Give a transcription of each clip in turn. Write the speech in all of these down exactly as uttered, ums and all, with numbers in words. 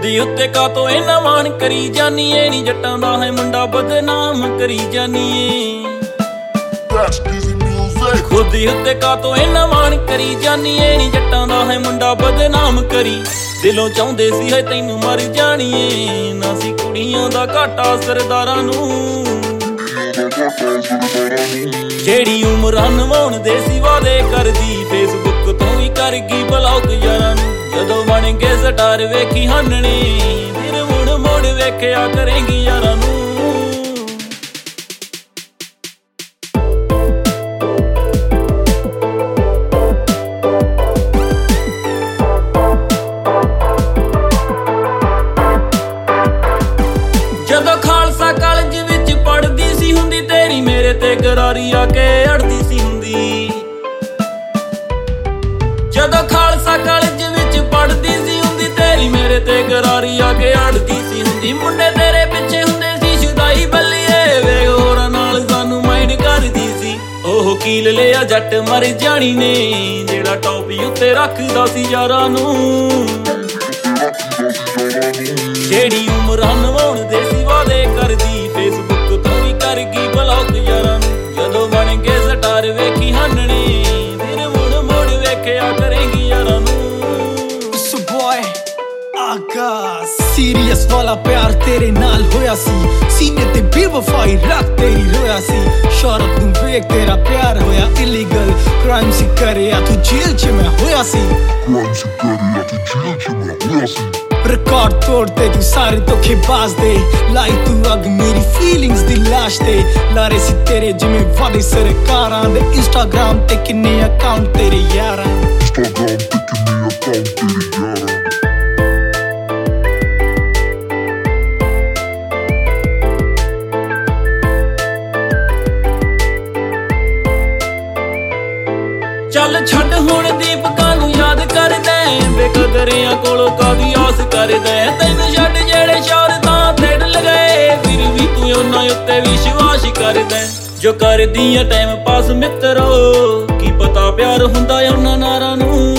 ਖੁਦੀ ਉੱਤੇ ਕਾਤੋਂ ਇਹਨਾਂ ਮਾਣ ਕਰੀ ਜਾਨੀ ਏ ਨੀ ਜੱਟਾਂ ਦਾ ਹੈ ਮੁੰਡਾ ਬਦਨਾਮ ਕਰੀ ਜਾਨੀ ਏ ਖੁਦੀ ਉੱਤੇ ਕਾਤੋਂ ਇਹਨਾਂ ਮਾਣ ਕਰੀ ਜਾਨੀ ਏ ਨੀ ਜੱਟਾਂ ਦਾ ਹੈ ਮੁੰਡਾ ਬਦਨਾਮ ਕਰੀ ਦਿਲੋਂ ਚਾਹੁੰਦੇ ਸੀ ਹੈ ਤੈਨੂੰ ਮਰ ਜਾਣੀਏ ਨਾ ਸੀ ਕੁੜੀਆਂ ਦਾ ਘਾਟਾ ਸਰਦਾਰਾਂ ਨੂੰ ਜਿਹੜੀ ਉਮਰਾਂ ਨਵਾਉਣ ਦੇ ਸੀ ਵਾਦੇ ਕਰਦੀ ਫੇਸਬੁੱਕ ਤੋਂ ਵੀ ਕਰ ਗਈ ਬਲੌਕ ਯਾਰਾਂ ਨੂੰ ਜਦੋਂ ਬਣ ਗਏ ਸਟਾਰ ਵੇਖੀ ਹੰਨਣੀ ਫਿਰ ਮੁੜ ਮੁੜ ਵੇਖਿਆ ਕਰੇਂਗੀ ਯਾਰਾਂ ਨੂੰ ਜਦੋਂ ਖਾਲਸਾ ਕਾਲਜ ਵਿੱਚ ਪੜ੍ਹਦੀ ਸੀ ਹੁੰਦੀ ਤੇਰੀ ਮੇਰੇ ਤੇ ਗਰਾਰੀ ਆ ਕੇ ਅੜਦੀ ਸੀ ਹੁੰਦੀ ਜਦੋਂ ਖਾਲਸਾ ਕਾਲਜ ਵਿੱਚ ਪੜ੍ਹਦੀ ਸੀ ਹੁੰਦੀ ਤੇਰੀ ਮੇਰੇ ਤੇ ਗਰਾਰੀ ਆ ਕੇ ਅੜਦੀ ਸੀ ਹੁੰਦੀ ਮੁੰਡੇ ਤੇਰੇ ਪਿੱਛੇ ਹੁੰਦੇ ਸੀ ਸ਼ੁਦਾਈ ਬੱਲੀਏ ਵੇ ਹੋਰਾਂ ਨਾਲ ਸਾਨੂੰ ਮਾਈਂਡ ਕਰਦੀ ਸੀ ਉਹ ਕੀਲ ਲਿਆ ਜੱਟ ਮਰ ਜਾਣੀ ਨੇ ਜਿਹੜਾ ਟੌਪ ਉੱਤੇ ਰੱਖਦਾ ਸੀ ਯਾਰਾਂ ਨੂੰ ਜਿਹੜੀ ਉਮਰਾਂ ਨਵਾਉਣ ਦੇ ਸੀ ਵਾਦੇ ਕਰਦੀ ਫੇਸਬੁੱਕ ਤੋਂ ਵੀ ਕਰ ਗਈ ਬਲੌਕ ਯਾਰਾਂ ਨੂੰ ਜਦੋਂ ਬਣ ਗਏ ਸਟਾਰ ਵੇਖੀ ਹੰਨਣੀ ਫਿਰ ਮੁੜ ਮੁੜ ਵੇਖਿਆ ਕਰੇਂਗੀ ਯਾਰਾਂ ਨੂੰ ਉਸ ਬॉय ਆਗਾ ਸੀਰੀਅਸ ਵਾਲਾ ਪਿਆਰ ਤੇਰੇ ਨਾਲ ਹੋਇਆ ਸੀ ਸੀਨੇ ਤੇ ਬੇਵਫਾਈ ਰੱਖ ਤੇਰੀ ਰੋਇਆ ਸੀ ਸ਼ੌਹਰਤ ਨੂੰ ਵੇਖ ਤੇਰਾ ਪਿਆਰ ਹੋਇਆ ਇਲੀਗਲ ਕ੍ਰਾਈਮ ਸੀ ਕਰਿਆ ਤੂੰ ਜੇਲ੍ਹ 'ਚ ਮੈਂ ਹੋਇਆ ਸੀ ਕ੍ਰਾਈਮ ਸੀ ਕਰਿਆ ਤੂੰ ਜੇਲ੍ਹ 'ਚ ਮੈਂ ਹੋਇਆ ਸੀ ਰਿਕਾਰਡ ਤੋੜਦੇ ਤੂੰ ਸਾਰੇ ਧੋਖੇਬਾਜ਼ ਦੇ ਲਾਈ ਤੂੰ ਅੱਗ ਮੇਰੀ ਫੀਲਿੰਗਸ ਦੀ ਲਾਸ਼ ਤੇ ਲਾਰੇ ਸੀ ਤੇਰੇ ਜਿਵੇਂ ਵਾਦੇ ਸਰਕਾਰਾਂ ਦੇ ਇੰਸਟਾਗ੍ਰਾਮ ਤੇ ਕਿੰਨੇ ਅਕਾਊਂਟ ਤੇਰੇ ਯਾਰਾਂ ਇੰਸਟਾਗ੍ਰਾਮ ਤੇ ਕਿੰਨੇ ਅਕਾਊਂਟ ਤੇਰੇ ਯਾਰਾਂ ਚੱਲ ਛੱਡ ਹੁਣ ਦੀਪਕਾਂ ਨੂੰ ਯਾਦ ਕਰਦਾ ਬੇਕਦਰਿਆਂ ਕੋਲੋਂ ਕਾਦੀ ਆਸ ਕਰਦਾ ਤੈਨੂੰ ਛੱਡ ਜਿਹੜੇ ਸ਼ੌਹਰਤਾਂ ਥੇੜ ਲਗਾਏ ਫਿਰ ਵੀ ਤੂੰ ਉਹਨਾਂ ਉੱਤੇ ਵਿਸ਼ਵਾਸ ਕਰਦਾ ਜੋ ਕਰਦੀ ਆ ਟਾਈਮ ਪਾਸ ਮਿੱਤਰੋ ਕੀ ਪਤਾ ਪਿਆਰ ਹੁੰਦਾ ਉਹਨਾਂ ਨਾਰਾਂ ਨੂੰ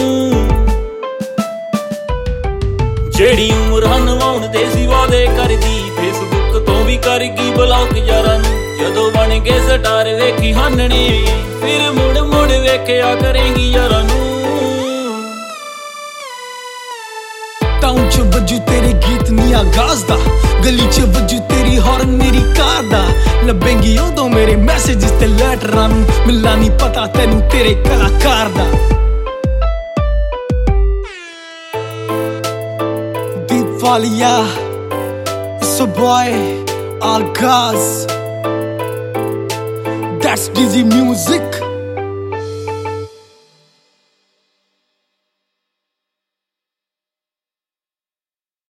ਜਿਹੜੀ ਉਮਰਾਂ ਨਵਾਉਣ ਦੇ ਸੀ ਵਾਦੇ ਕਰਦੀ ਫੇਸਬੁੱਕ ਤੋਂ ਵੀ ਕਰ ਗਈ ਬਲੌਕ ਯਾਰਾਂ ਨੂੰ ਜਦੋਂ ਬਣ ਗਏ ਸਟਾਰ ਵੇਖੀ ਹੰਨਣੀ ਫਿਰ ਮੁੜ ਮੁੜ ਵੇਖਿਆ ਕਰੇਂਗੀ ਯਾਰਾਂ ਨੂੰ ਟਾਊਨ 'ਚ ਵੱਜੂ ਤੇਰੇ ਗੀਤ ਨੀ ਆਗਾਜ਼ ਦਾ ਗਲੀ 'ਚ ਵੱਜੂ ਤੇਰੀ ਹੌਰਨ ਮੇਰੀ ਕਾਰ ਦਾ ਲੱਭੇਂਗੀ ਉਦੋਂ ਮੇਰੇ ਮੈਸੇਜਸ ਤੇ ਲੈਟਰਾਂ ਨੂੰ ਮਿਲਣਾ ਨੀ ਪਤਾ ਤੈਨੂੰ ਤੇਰੇ ਕਲਾਕਾਰ ਦਾ ਦੀਪਵਾਲੀਆ ਇਸ ਬॉय ਆਗਾਜ਼ That's Dizzy Music.